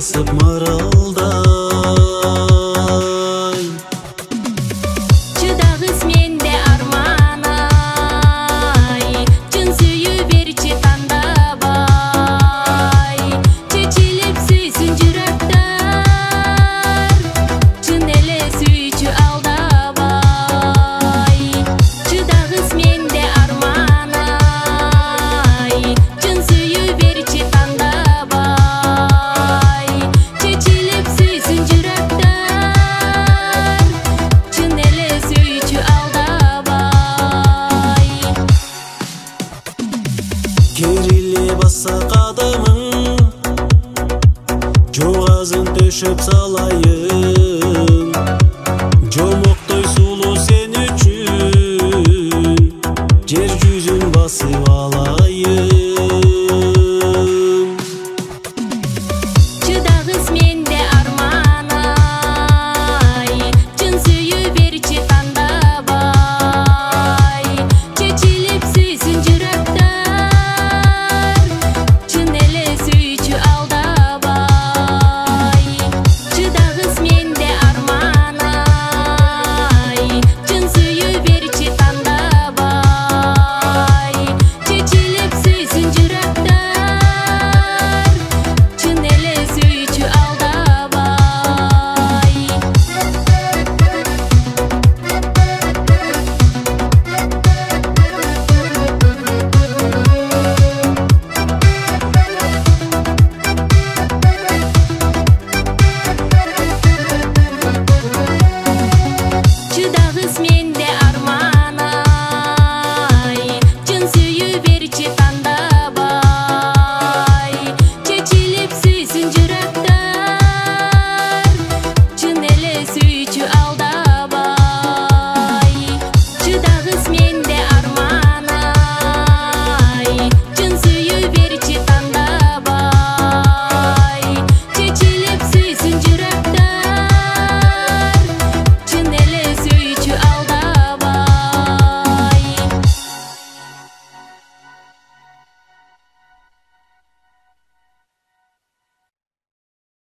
басып маралдай. Чыдагыз менде арманай, чын сүйүү берчи тандабай. Чечилип сүйсүн жүрөктөр, чын эле сүйчү алдабай. Чыдагыз менде арманай, чын сүйүү берчи тандабай. Чечилип сүйсүн жүрөктөр, чын эле сүйчү алдабай. Кериле баса кадамың, жогазын төшөп салайын.